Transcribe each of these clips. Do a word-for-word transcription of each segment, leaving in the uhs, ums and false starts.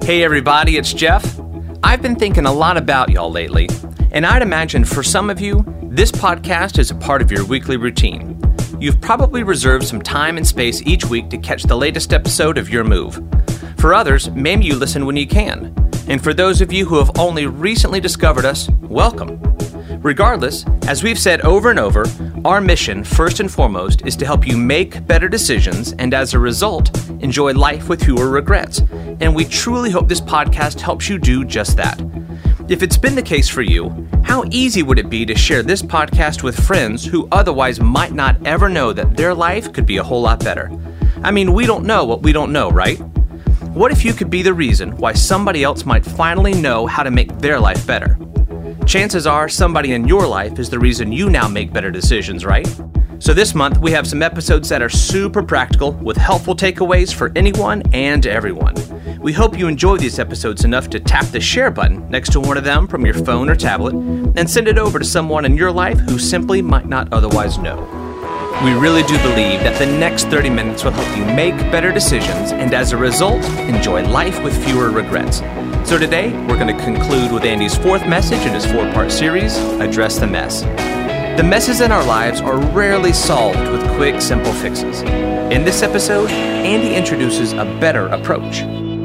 Hey everybody, it's Jeff. I've been thinking a lot about y'all lately, and I'd imagine for some of you, this podcast is a part of your weekly routine. You've probably reserved some time and space each week to catch the latest episode of Your Move. For others, maybe you listen when you can. And for those of you who have only recently discovered us, welcome. Regardless, as we've said over and over, our mission, first and foremost, is to help you make better decisions and as a result, enjoy life with fewer regrets. And we truly hope this podcast helps you do just that. If it's been the case for you, how easy would it be to share this podcast with friends who otherwise might not ever know that their life could be a whole lot better? I mean, we don't know what we don't know, right? What if you could be the reason why somebody else might finally know how to make their life better? Chances are somebody in your life is the reason you now make better decisions, right? So this month, we have some episodes that are super practical with helpful takeaways for anyone and everyone. We hope you enjoy these episodes enough to tap the share button next to one of them from your phone or tablet and send it over to someone in your life who simply might not otherwise know. We really do believe that the next thirty minutes will help you make better decisions and as a result, enjoy life with fewer regrets. So today, we're going to conclude with Andy's fourth message in his four-part series, Address the Mess. The messes in our lives are rarely solved with quick, simple fixes. In this episode, Andy introduces a better approach.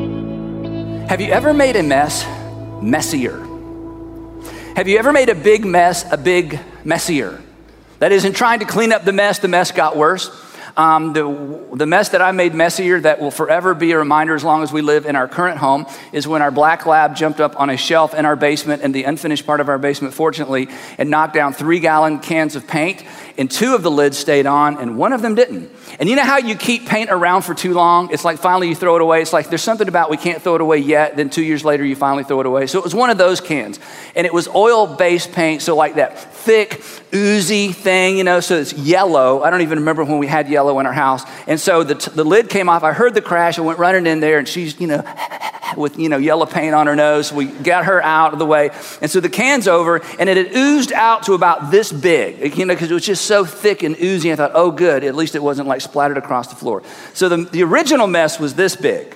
Have you ever made a mess messier? Have you ever made a big mess a big messier? That is, in trying to clean up the mess, the mess got worse. Um, the, the mess that I made messier that will forever be a reminder as long as we live in our current home is when our black lab jumped up on a shelf in our basement, in the unfinished part of our basement, fortunately, and knocked down three gallon cans of paint, and two of the lids stayed on, and one of them didn't. And you know how you keep paint around for too long? It's like finally you throw it away. It's like there's something about we can't throw it away yet, then two years later you finally throw it away. So it was one of those cans, and it was oil-based paint, so like that thick, oozy thing, you know, so it's yellow. I don't even remember when we had yellow in our house. And so the, t- the lid came off. I heard the crash. I went running in there, and she's, you know, with, you know, yellow paint on her nose. We got her out of the way. And so the can's over, and it had oozed out to about this big, you know, because it was just so thick and oozy. I thought, oh, good. At least it wasn't like splattered across the floor. So the, the original mess was this big.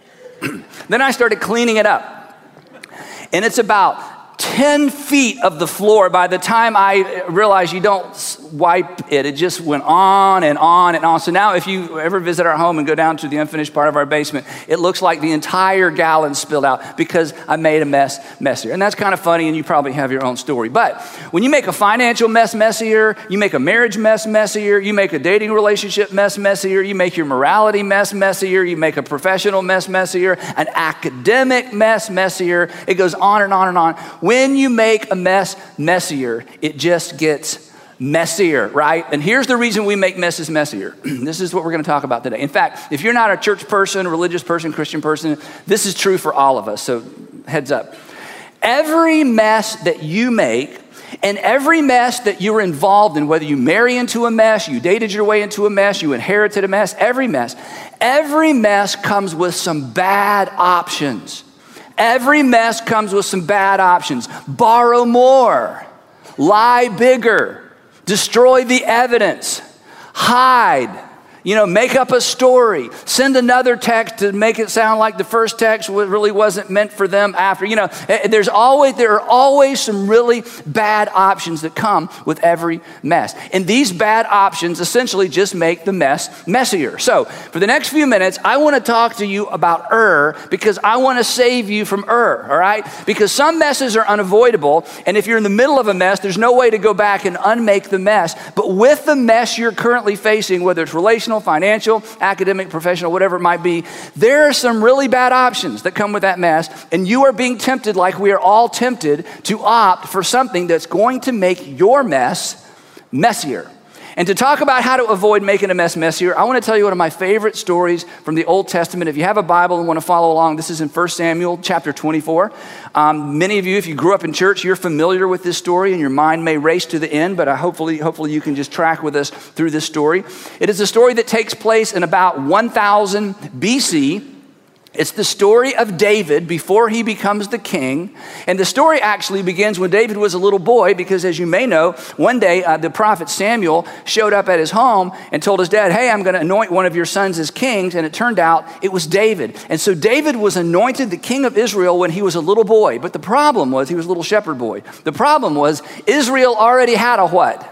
Then I started cleaning it up. And it's about ten feet of the floor. By the time I realized you don't wipe it, it just went on and on and on. So now if you ever visit our home and go down to the unfinished part of our basement, it looks like the entire gallon spilled out because I made a mess messier. And that's kind of funny, and you probably have your own story. But when you make a financial mess messier, you make a marriage mess messier, you make a dating relationship mess messier, you make your morality mess messier, you make a professional mess messier, an academic mess messier, it goes on and on and on. When you make a mess messier, it just gets messier, right? And here's the reason we make messes messier. This is what we're going to talk about today. In fact, if you're not a church person, a religious person, Christian person, this is true for all of us, so heads up. Every mess that you make and every mess that you're involved in, whether you marry into a mess, you dated your way into a mess, you inherited a mess, every mess, every mess comes with some bad options. Every mess comes with some bad options. Borrow more, lie bigger, destroy the evidence, hide, you know, make up a story, send another text to make it sound like the first text really wasn't meant for them after. You know, there's always, there are always some really bad options that come with every mess. And these bad options essentially just make the mess messier. So for the next few minutes, I want to talk to you about Ur because I want to save you from Ur, all right? Because some messes are unavoidable. And if you're in the middle of a mess, there's no way to go back and unmake the mess. But with the mess you're currently facing, whether it's relational, financial, academic, professional, whatever it might be, there are some really bad options that come with that mess, and you are being tempted, like we are all tempted, to opt for something that's going to make your mess messier. And to talk about how to avoid making a mess messier, I want to tell you one of my favorite stories from the Old Testament. If you have a Bible and want to follow along, this is in First Samuel chapter twenty-four. Um, many of you, if you grew up in church, you're familiar with this story, and your mind may race to the end, but I hopefully, hopefully you can just track with us through this story. It is a story that takes place in about one thousand B C, It's the story of David before he becomes the king. And the story actually begins when David was a little boy, because as you may know, one day uh, the prophet Samuel showed up at his home and told his dad, hey, I'm going to anoint one of your sons as kings. And it turned out it was David. And so David was anointed the king of Israel when he was a little boy. But the problem was he was a little shepherd boy. The problem was Israel already had a what?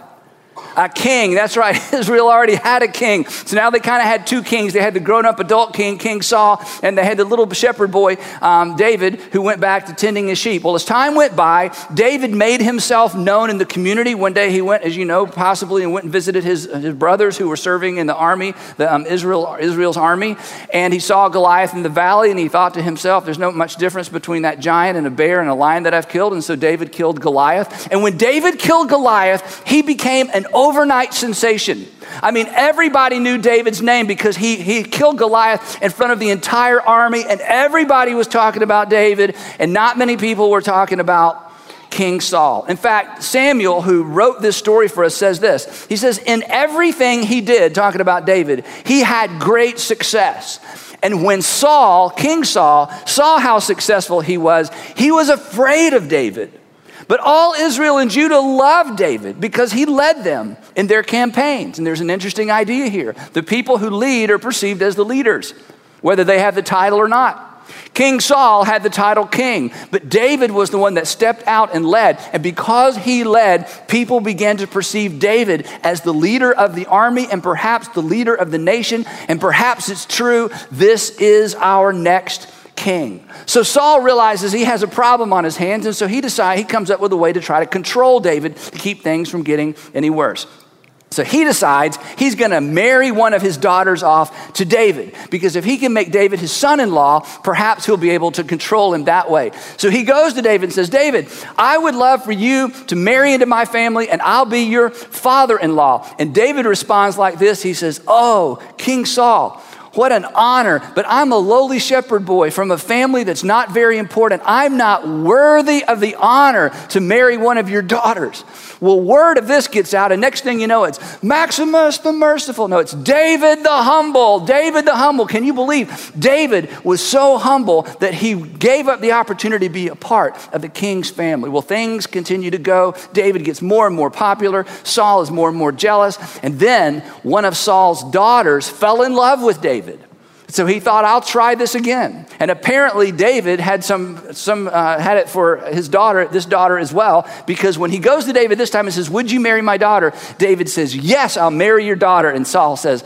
A king. That's right. Israel already had a king. So now they kind of had two kings. They had the grown-up adult king, King Saul, and they had the little shepherd boy, um, David, who went back to tending his sheep. Well, as time went by, David made himself known in the community. One day he went, as you know, possibly, and went and visited his, his brothers who were serving in the army, the um, Israel Israel's army. And he saw Goliath in the valley, and he thought to himself, there's no much difference between that giant and a bear and a lion that I've killed. And so David killed Goliath. And when David killed Goliath, he became an overnight sensation. I mean, everybody knew David's name because he, he killed Goliath in front of the entire army, and everybody was talking about David, and not many people were talking about King Saul. In fact, Samuel, who wrote this story for us, says this. He says, in everything he did, talking about David, he had great success. And when Saul, King Saul, saw how successful he was, he was afraid of David. But all Israel and Judah loved David because he led them in their campaigns. And there's an interesting idea here. The people who lead are perceived as the leaders, whether they have the title or not. King Saul had the title king, but David was the one that stepped out and led. And because he led, people began to perceive David as the leader of the army and perhaps the leader of the nation. And perhaps it's true, this is our next king. So Saul realizes he has a problem on his hands, and so he decides, he comes up with a way to try to control David to keep things from getting any worse. So he decides he's going to marry one of his daughters off to David, because if he can make David his son-in-law, perhaps he'll be able to control him that way. So he goes to David and says, David, I would love for you to marry into my family, and I'll be your father-in-law. And David responds like this. He says, oh, King Saul, what an honor, but I'm a lowly shepherd boy from a family that's not very important. I'm not worthy of the honor to marry one of your daughters. Well, word of this gets out, and next thing you know, it's Maximus the merciful. No, it's David the humble. David the humble. Can you believe David was so humble that he gave up the opportunity to be a part of the king's family? Well, things continue to go. David gets more and more popular. Saul is more and more jealous. And then one of Saul's daughters fell in love with David. So he thought, I'll try this again. And apparently David had some, some uh, had it for his daughter, this daughter as well, because when he goes to David this time and says, would you marry my daughter? David says, yes, I'll marry your daughter. And Saul says,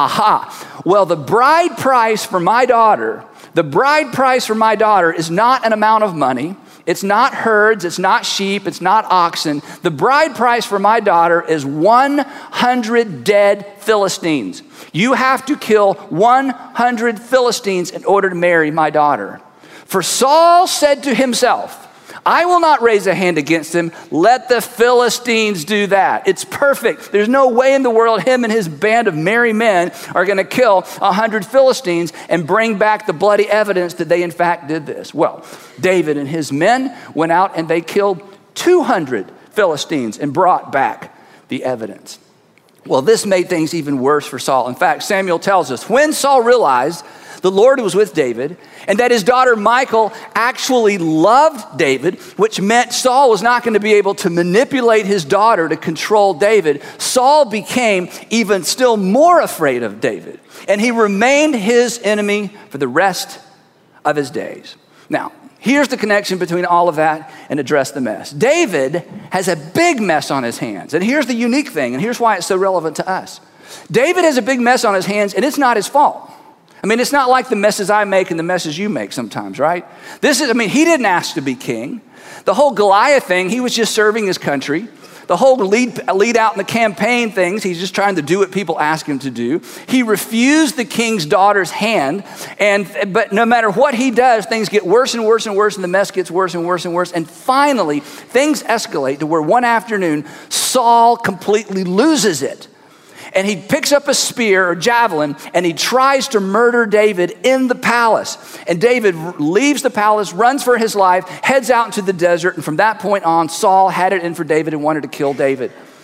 aha, well, the bride price for my daughter, the bride price for my daughter is not an amount of money. It's not herds, it's not sheep, it's not oxen. The bride price for my daughter is one hundred dead Philistines. You have to kill one hundred Philistines in order to marry my daughter. For Saul said to himself, I will not raise a hand against him. Let the Philistines do that. It's perfect. There's no way in the world him and his band of merry men are going to kill one hundred Philistines and bring back the bloody evidence that they in fact did this. Well, David and his men went out and they killed two hundred Philistines and brought back the evidence. Well, this made things even worse for Saul. In fact, Samuel tells us when Saul realized the Lord was with David, and that his daughter Michal actually loved David, which meant Saul was not going to be able to manipulate his daughter to control David. Saul became even still more afraid of David, and he remained his enemy for the rest of his days. Now, here's the connection between all of that and address the mess. David has a big mess on his hands, and here's the unique thing, and here's why it's so relevant to us. David has a big mess on his hands, and it's not his fault. I mean, it's not like the messes I make and the messes you make sometimes, right? This is, I mean, he didn't ask to be king. The whole Goliath thing, he was just serving his country. The whole lead, lead out in the campaign things, he's just trying to do what people ask him to do. He refused the king's daughter's hand, and but no matter what he does, things get worse and worse and worse, and the mess gets worse and worse and worse. And finally, things escalate to where one afternoon, Saul completely loses it. And he picks up a spear or javelin and he tries to murder David in the palace. And David leaves the palace, runs for his life, heads out into the desert. And from that point on, Saul had it in for David and wanted to kill David.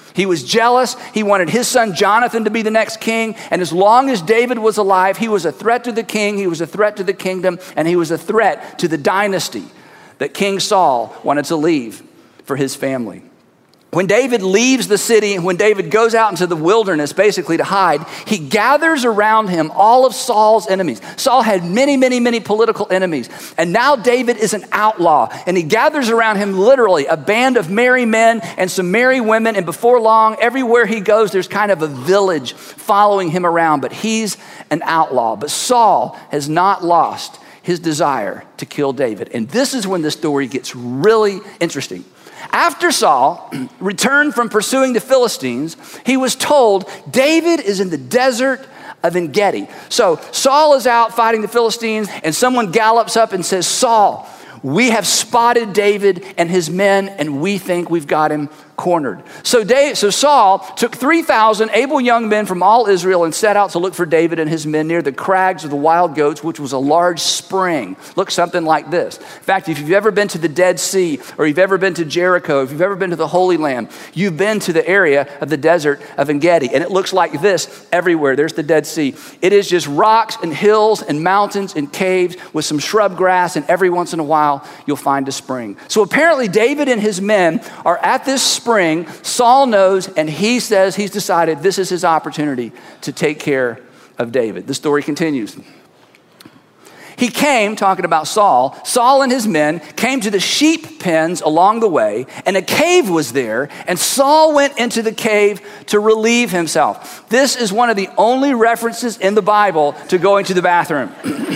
He was jealous. He wanted his son Jonathan to be the next king. And as long as David was alive, he was a threat to the king, he was a threat to the kingdom, and he was a threat to the dynasty that King Saul wanted to leave for his family. When David leaves the city, when David goes out into the wilderness basically to hide, he gathers around him all of Saul's enemies. Saul had many, many, many political enemies. And now David is an outlaw. And he gathers around him literally a band of merry men and some merry women. And before long, everywhere he goes, there's kind of a village following him around. But he's an outlaw. But Saul has not lost his desire to kill David. And this is when the story gets really interesting. After Saul returned from pursuing the Philistines, he was told David is in the desert of En-Gedi. So Saul is out fighting the Philistines, and someone gallops up and says, Saul, we have spotted David and his men, and we think we've got him cornered. So, Dave, so Saul took three thousand able young men from all Israel and set out to look for David and his men near the crags of the wild goats, which was a large spring. Looked something like this. In fact, if you've ever been to the Dead Sea, or you've ever been to Jericho, if you've ever been to the Holy Land, you've been to the area of the desert of En-Gedi, and it looks like this everywhere. There's the Dead Sea. It is just rocks and hills and mountains and caves with some shrub grass, and every once in a while, you'll find a spring. So apparently, David and his men are at this spring. Saul knows, and he says he's decided this is his opportunity to take care of David. The story continues. He came, talking about Saul, Saul and his men came to the sheep pens along the way, and a cave was there, and Saul went into the cave to relieve himself. This is one of the only references in the Bible to going to the bathroom.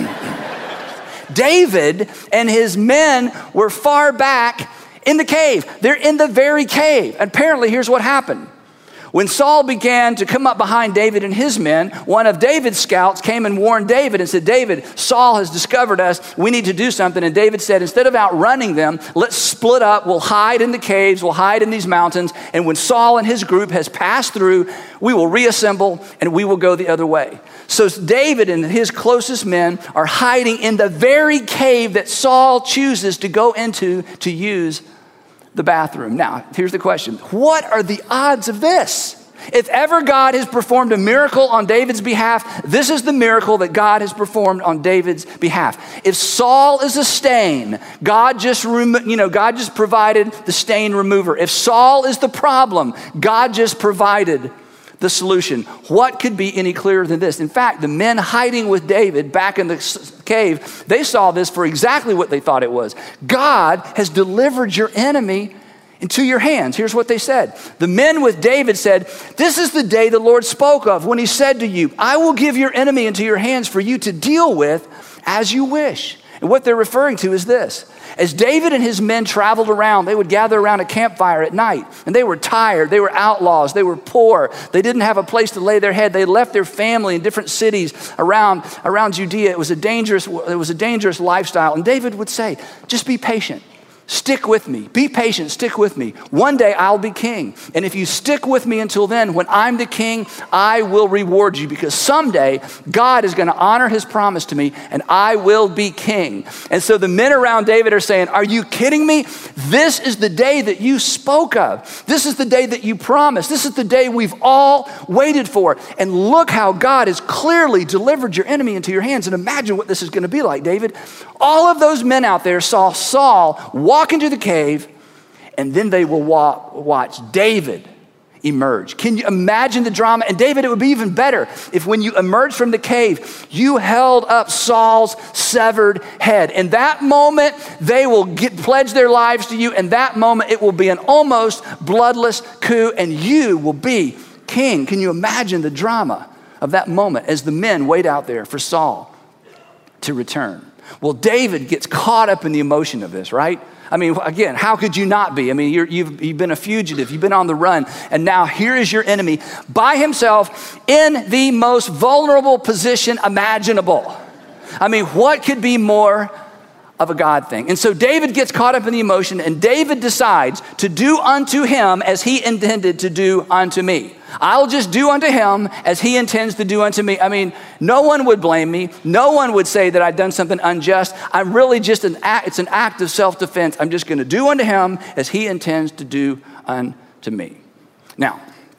David and his men were far back in the cave. They're in the very cave. And apparently, here's what happened. When Saul began to come up behind David and his men, one of David's scouts came and warned David and said, David, Saul has discovered us. We need to do something. And David said, instead of outrunning them, let's split up. We'll hide in the caves. We'll hide in these mountains. And when Saul and his group has passed through, we will reassemble and we will go the other way. So David and his closest men are hiding in the very cave that Saul chooses to go into to use the bathroom. Now, here's the question. What are the odds of this? If ever God has performed a miracle on David's behalf, this is the miracle that God has performed on David's behalf. If Saul is a stain, God just, remo- you know, God just provided the stain remover. If Saul is the problem, God just provided the solution. What could be any clearer than this? In fact, the men hiding with David back in the cave, they saw this for exactly what they thought it was. God has delivered your enemy into your hands. Here's what they said. The men with David said, this is the day the Lord spoke of when he said to you, I will give your enemy into your hands for you to deal with as you wish. And what they're referring to is this. As David and his men traveled around, they would gather around a campfire at night, and they were tired. They were outlaws. They were poor. They didn't have a place to lay their head. They left their family in different cities around, around Judea. It was a dangerous, it was a dangerous lifestyle. And David would say, just be patient. Stick with me. Be patient. Stick with me. One day I'll be king. And if you stick with me until then, when I'm the king, I will reward you, because someday God is going to honor his promise to me and I will be king. And so the men around David are saying, are you kidding me? This is the day that you spoke of. This is the day that you promised. This is the day we've all waited for. And look how God has clearly delivered your enemy into your hands. And imagine what this is going to be like, David. All of those men out there saw Saul walk into the cave, and then they will walk, watch David emerge. Can you imagine the drama? And David, it would be even better if when you emerged from the cave, you held up Saul's severed head. In that moment, they will get, pledge their lives to you. And that moment, it will be an almost bloodless coup, and you will be king. Can you imagine the drama of that moment as the men wait out there for Saul to return? Well, David gets caught up in the emotion of this, right? I mean, again, how could you not be? I mean, you're, you've, you've been a fugitive, you've been on the run, and now here is your enemy by himself in the most vulnerable position imaginable. I mean, what could be more of a God thing? And so David gets caught up in the emotion, and David decides to do unto him as he intended to do unto me. I'll just do unto him as he intends to do unto me. I mean, no one would blame me. No one would say that I've done something unjust. I'm really just an act, it's an act of self-defense. I'm just going to do unto him as he intends to do unto me. Now,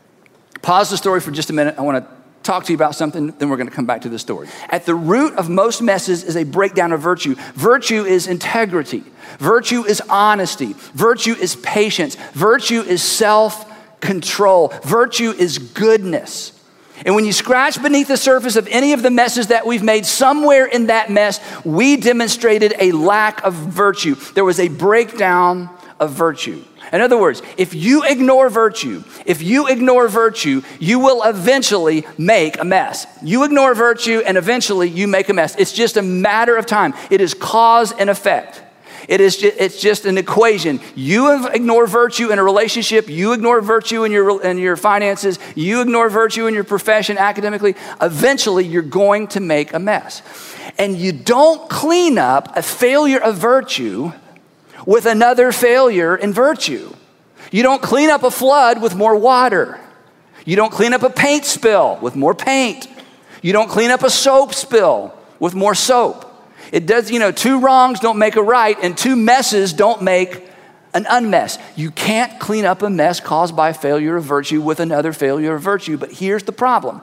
pause the story for just a minute. I want to talk to you about something, then we're going to come back to the story. At the root of most messes is a breakdown of virtue. Virtue is integrity. Virtue is honesty. Virtue is patience. Virtue is self-control. Virtue is goodness. And when you scratch beneath the surface of any of the messes that we've made, somewhere in that mess, we demonstrated a lack of virtue. There was a breakdown of virtue. In other words, if you ignore virtue, if you ignore virtue, you will eventually make a mess. You ignore virtue and eventually you make a mess. It's just a matter of time. It is cause and effect. It is just, it's just an equation. You ignore virtue in a relationship, you ignore virtue in your, in your finances, you ignore virtue in your profession academically, eventually you're going to make a mess. And you don't clean up a failure of virtue with another failure in virtue. You don't clean up a flood with more water. You don't clean up a paint spill with more paint. You don't clean up a soap spill with more soap. It does, you know, two wrongs don't make a right, and two messes don't make an unmess. You can't clean up a mess caused by failure of virtue with another failure of virtue. But here's the problem.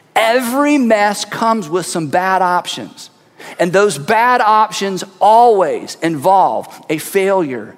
Every mess comes with some bad options. And those bad options always involve a failure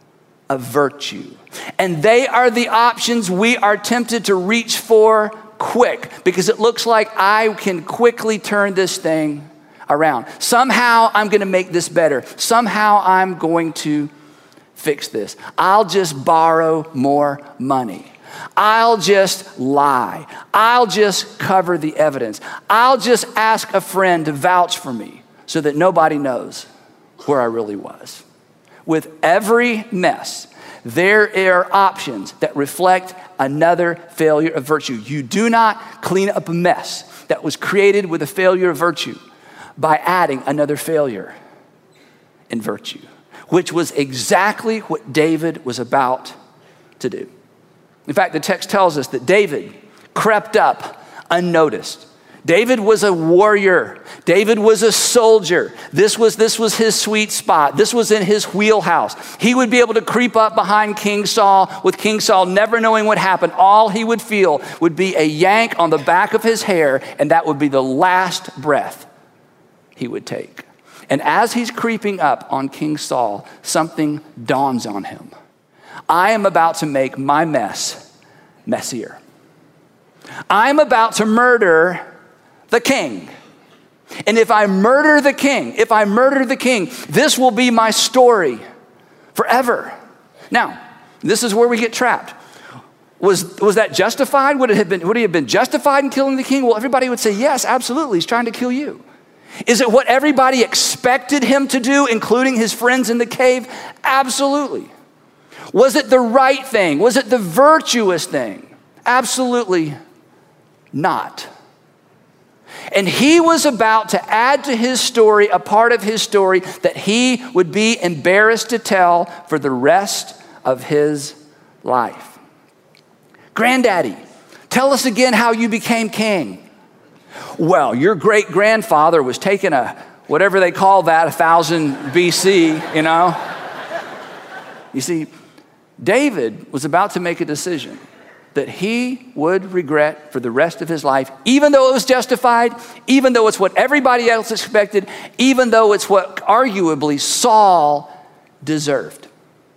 of virtue. And they are the options we are tempted to reach for quick, because it looks like I can quickly turn this thing around. Somehow I'm going to make this better. Somehow I'm going to fix this. I'll just borrow more money. I'll just lie. I'll just cover the evidence. I'll just ask a friend to vouch for me so that nobody knows where I really was. With every mess, there are options that reflect another failure of virtue. You do not clean up a mess that was created with a failure of virtue by adding another failure in virtue, which was exactly what David was about to do. In fact, the text tells us that David crept up unnoticed. David was a warrior. David was a soldier. This was, this was his sweet spot. This was in his wheelhouse. He would be able to creep up behind King Saul, with King Saul never knowing what happened. All he would feel would be a yank on the back of his hair, and that would be the last breath he would take. And as he's creeping up on King Saul, something dawns on him. I am about to make my mess messier. I'm about to murder the king. And if I murder the king, if I murder the king, this will be my story forever. Now, this is where we get trapped. Was, was that justified? Would it have been, would he have been justified in killing the king? Well, everybody would say, yes, absolutely. He's trying to kill you. Is it what everybody expected him to do, including his friends in the cave? Absolutely. Was it the right thing? Was it the virtuous thing? Absolutely not. And he was about to add to his story a part of his story that he would be embarrassed to tell for the rest of his life. Granddaddy, tell us again how you became king. Well, your great grandfather was taking a, whatever they call that, a thousand B C, you know. You see, David was about to make a decision that he would regret for the rest of his life, even though it was justified, even though it's what everybody else expected, even though it's what arguably Saul deserved.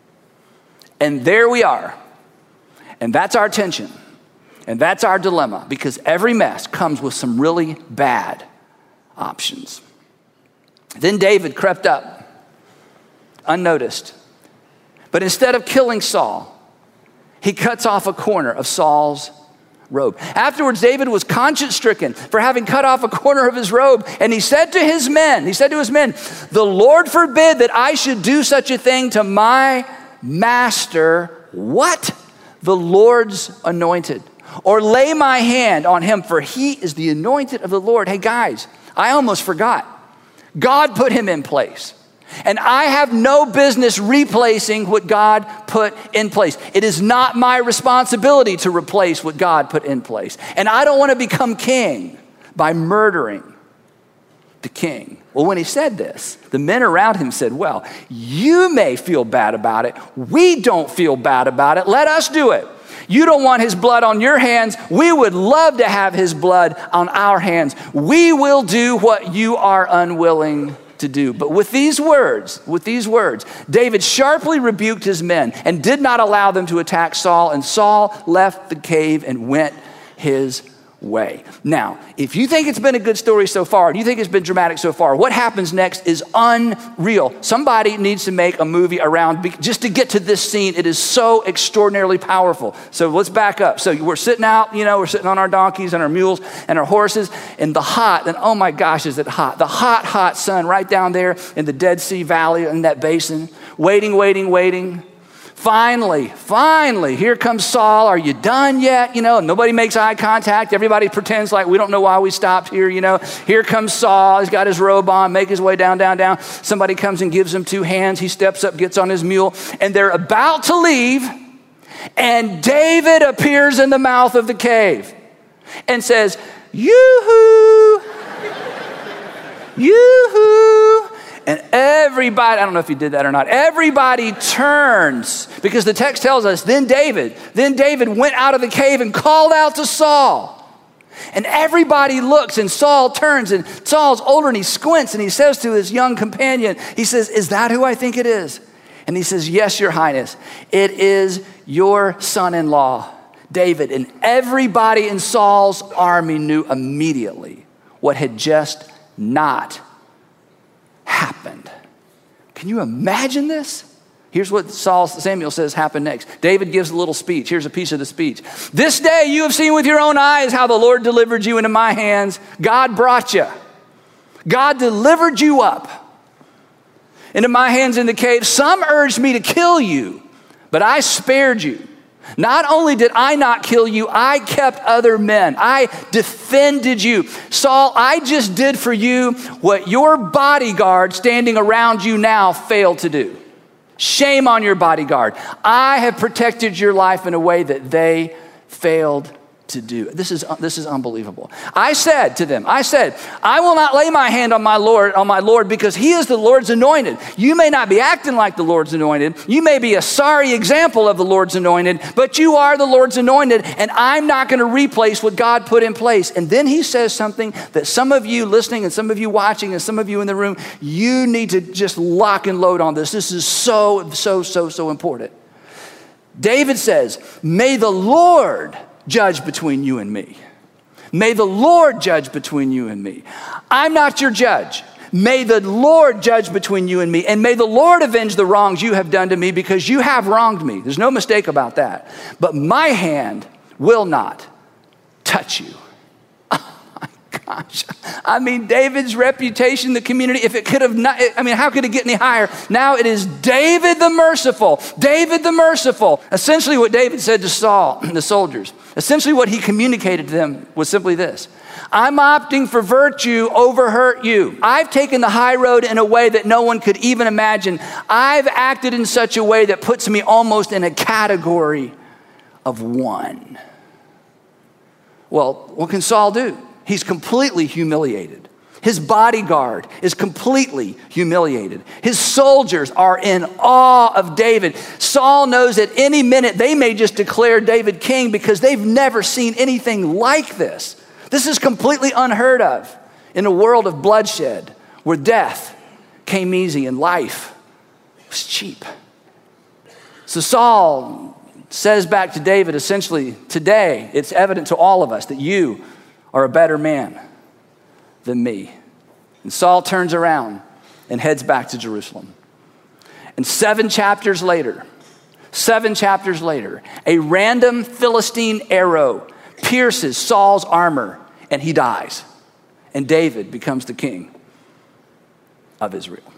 And there we are. And that's our tension. And that's our dilemma, because every mess comes with some really bad options. Then David crept up, unnoticed. But instead of killing Saul, he cuts off a corner of Saul's robe. Afterwards, David was conscience-stricken for having cut off a corner of his robe. And he said to his men, he said to his men, the Lord forbid that I should do such a thing to my master. What? The Lord's anointed. Or lay my hand on him, for he is the anointed of the Lord. Hey guys, I almost forgot. God put him in place. And I have no business replacing what God put in place. It is not my responsibility to replace what God put in place. And I don't want to become king by murdering the king. Well, when he said this, the men around him said, well, you may feel bad about it. We don't feel bad about it. Let us do it. You don't want his blood on your hands. We would love to have his blood on our hands. We will do what you are unwilling to do. But with these words, with these words, David sharply rebuked his men and did not allow them to attack Saul. And Saul left the cave and went his way. Now, if you think it's been a good story so far, and you think it's been dramatic so far, what happens next is unreal. Somebody needs to make a movie around just to get to this scene. It is so extraordinarily powerful. So let's back up. So we're sitting out, you know, we're sitting on our donkeys and our mules and our horses in the hot, and oh my gosh, is it hot? The hot, hot sun right down there in the Dead Sea Valley in that basin, waiting, waiting, waiting. Finally, finally, here comes Saul. Are you done yet? You know, nobody makes eye contact. Everybody pretends like we don't know why we stopped here, you know. Here comes Saul. He's got his robe on, make his way down, down, down. Somebody comes and gives him two hands. He steps up, gets on his mule, and they're about to leave, and David appears in the mouth of the cave and says, yoo-hoo, yoo-hoo. And everybody, I don't know if he did that or not, everybody turns, because the text tells us, then David, then David went out of the cave and called out to Saul. And everybody looks, and Saul turns, and Saul's older, and he squints, and he says to his young companion, he says, is that who I think it is? And he says, yes, your highness, it is your son-in-law, David. And everybody in Saul's army knew immediately what had just not happened. Can you imagine this? Here's what Saul, Samuel says happened next. David gives a little speech. Here's a piece of the speech. This day you have seen with your own eyes how the Lord delivered you into my hands. God brought you. God delivered you up into my hands in the cave. Some urged me to kill you, but I spared you. Not only did I not kill you, I kept other men. I defended you. Saul, I just did for you what your bodyguard standing around you now failed to do. Shame on your bodyguard. I have protected your life in a way that they failed to do. This is this is unbelievable. I said to them, I said, I will not lay my hand on my Lord, on my Lord, because he is the Lord's anointed. You may not be acting like the Lord's anointed. You may be a sorry example of the Lord's anointed, but you are the Lord's anointed, and I'm not going to replace what God put in place. And then he says something that some of you listening and some of you watching and some of you in the room, you need to just lock and load on this. This is so, so, so, so important. David says, may the Lord judge between you and me. May the Lord judge between you and me. I'm not your judge. May the Lord judge between you and me. And may the Lord avenge the wrongs you have done to me, because you have wronged me. There's no mistake about that. But my hand will not touch you. Gosh, I mean, David's reputation in the community, if it could have not, I mean, how could it get any higher? Now it is David the merciful, David the merciful. Essentially what David said to Saul, the soldiers, essentially what he communicated to them was simply this. I'm opting for virtue over hurt you. I've taken the high road in a way that no one could even imagine. I've acted in such a way that puts me almost in a category of one. Well, what can Saul do? He's completely humiliated. His bodyguard is completely humiliated. His soldiers are in awe of David. Saul knows at any minute they may just declare David king, because they've never seen anything like this. This is completely unheard of in a world of bloodshed where death came easy and life was cheap. So Saul says back to David, essentially, today it's evident to all of us that you are a better man than me. And Saul turns around and heads back to Jerusalem. And seven chapters later, seven chapters later, a random Philistine arrow pierces Saul's armor and he dies. And David becomes the king of Israel.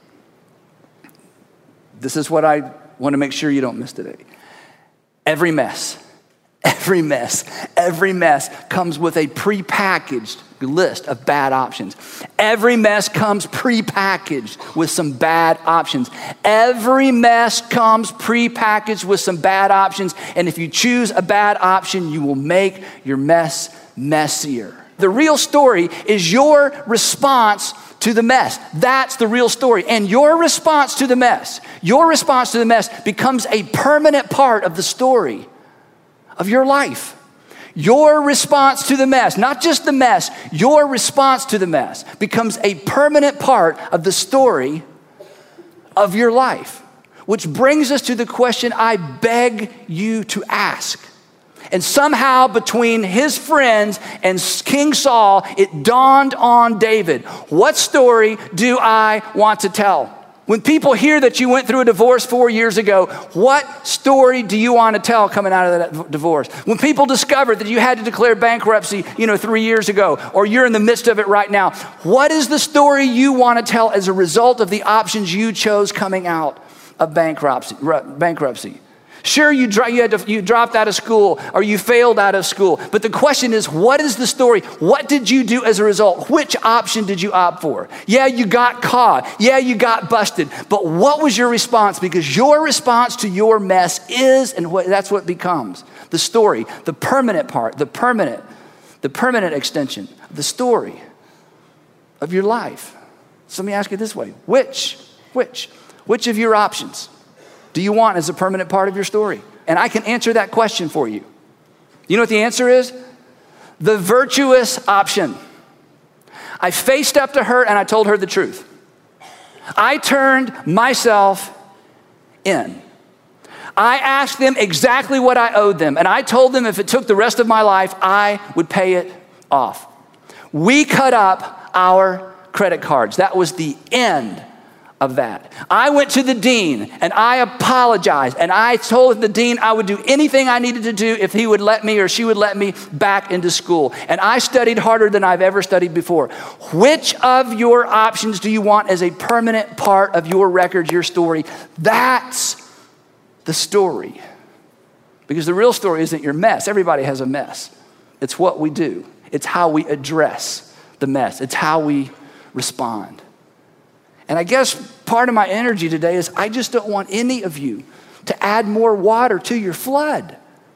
This is what I want to make sure you don't miss today. Every mess, every mess, every mess comes with a prepackaged list of bad options. Every mess comes prepackaged with some bad options. Every mess comes prepackaged with some bad options. And if you choose a bad option, you will make your mess messier. The real story is your response to the mess. That's the real story. And your response to the mess, your response to the mess becomes a permanent part of the story of your life. Your response to the mess, not just the mess, your response to the mess becomes a permanent part of the story of your life. Which brings us to the question I beg you to ask. And somehow between his friends and King Saul, it dawned on David, what story do I want to tell? When people hear that you went through a divorce four years ago, what story do you want to tell coming out of that divorce? When people discover that you had to declare bankruptcy, you know, three years ago, or you're in the midst of it right now, what is the story you want to tell as a result of the options you chose coming out of bankruptcy? bankruptcy? Sure, you, dro- you, had to, you dropped out of school or you failed out of school. But the question is, what is the story? What did you do as a result? Which option did you opt for? Yeah, you got caught. Yeah, you got busted. But what was your response? Because your response to your mess is, and what, that's what becomes the story, the permanent part, the permanent, the permanent extension of the story of your life. So let me ask you this way. Which, which, which of your options do you want as a permanent part of your story? And I can answer that question for you. You know what the answer is? The virtuous option. I faced up to her and I told her the truth. I turned myself in. I asked them exactly what I owed them. And I told them if it took the rest of my life, I would pay it off. We cut up our credit cards. That was the end of that. I went to the dean and I apologized and I told the dean I would do anything I needed to do if he would let me or she would let me back into school. And I studied harder than I've ever studied before. Which of your options do you want as a permanent part of your record, your story? That's the story. Because the real story isn't your mess. Everybody has a mess. It's what we do. It's how we address the mess. It's how we respond. And I guess part of my energy today is I just don't want any of you to add more water to your flood.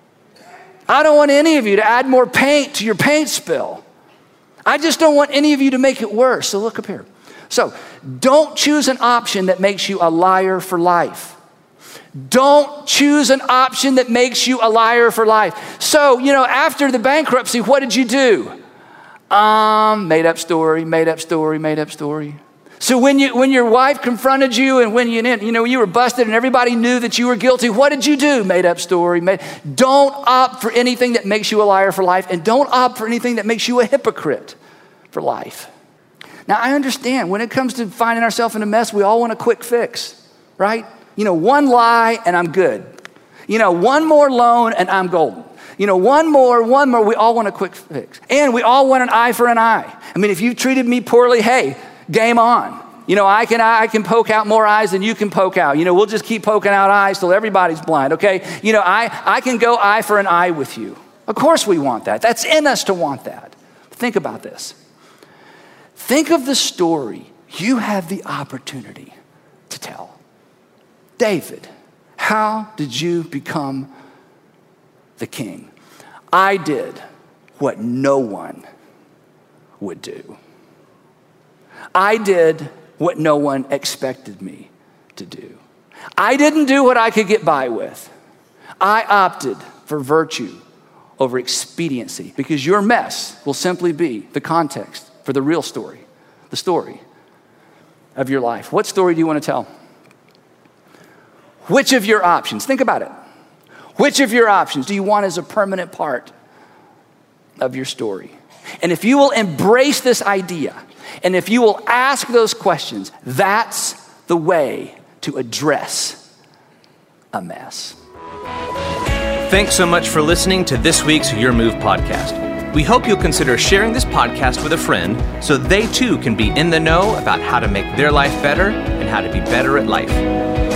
I don't want any of you to add more paint to your paint spill. I just don't want any of you to make it worse. So look up here. So don't choose an option that makes you a liar for life. Don't choose an option that makes you a liar for life. So, you know, after the bankruptcy, what did you do? Um, made up story, made up story, made up story. So when you when your wife confronted you and when you you know you were busted and everybody knew that you were guilty, what did you do? Made up story. Made, don't opt for anything that makes you a liar for life, and don't opt for anything that makes you a hypocrite for life. Now I understand when it comes to finding ourselves in a mess, we all want a quick fix, right? You know, one lie and I'm good. You know, one more loan and I'm golden. You know, one more, one more. We all want a quick fix, and we all want an eye for an eye. I mean, if you've treated me poorly, hey. Game on. You know, I can I can poke out more eyes than you can poke out. You know, we'll just keep poking out eyes till everybody's blind, okay? You know, I, I can go eye for an eye with you. Of course we want that. That's in us to want that. Think about this. Think of the story you have the opportunity to tell. David, how did you become the king? I did what no one would do. I did what no one expected me to do. I didn't do what I could get by with. I opted for virtue over expediency because your mess will simply be the context for the real story, the story of your life. What story do you want to tell? Which of your options, think about it. Which of your options do you want as a permanent part of your story? And if you will embrace this idea, and if you will ask those questions, that's the way to address a mess. Thanks so much for listening to this week's Your Move podcast. We hope you'll consider sharing this podcast with a friend so they too can be in the know about how to make their life better and how to be better at life.